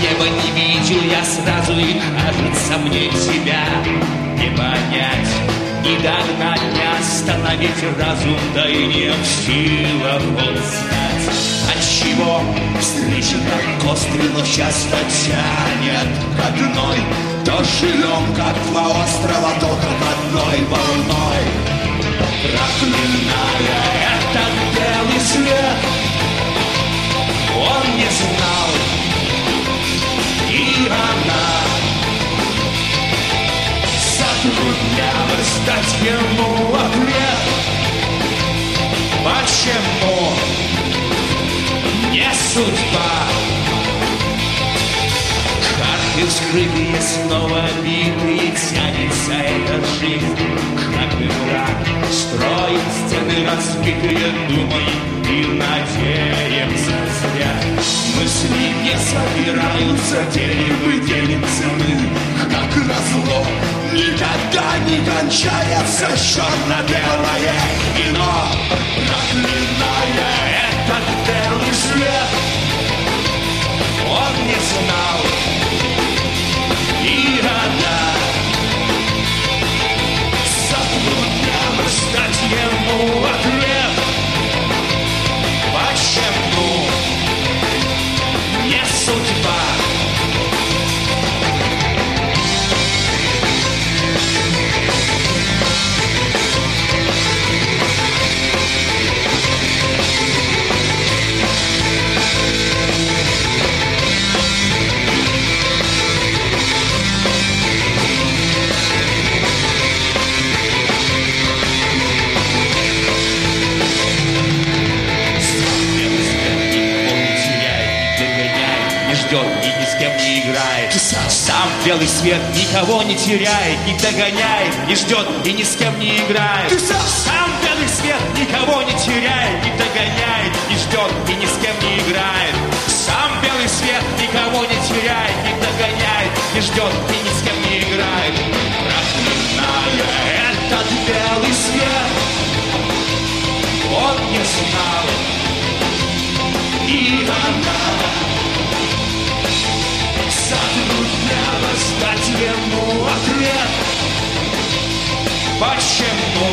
Небо не видел я сразу, и кажется мне тебя не понять, не догнать, не остановить разум, да и не в силах узнать. Отчего встреча так острый, но часто тянет к одной. То живем, как два острова, только к одной волной. Проклиная этот белый свет, он не знал, и она затруднялась дать ему ответ. Почему не судьба? Карты вскрытые, снова битые, тянется эта жизнь, как игра. Строим стены разбитые, думаем и надеемся зря. Мысли не собираются, делим и делимся мы, как назло. Никогда не кончается черно-белое кино. Проклиная этот белый свет, он не знал, и она затруднялась дать ему ответ. Почему не судьба? И ни с кем не играет. Сам белый свет никого не теряет, не догоняет, не ждет и ни с кем не играет. Сам белый свет никого не теряет, не догоняет, не ждет и ни с кем не играет. Сам белый свет никого не теряет, не догоняет, не ждет и ни с кем не играет. Проклиная этот белый свет, он не знал, и она затруднялась дать ему ответ. Почему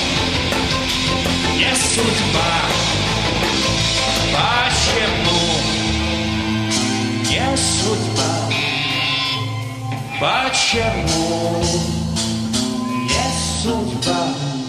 не судьба? Почему не судьба? Почему не судьба?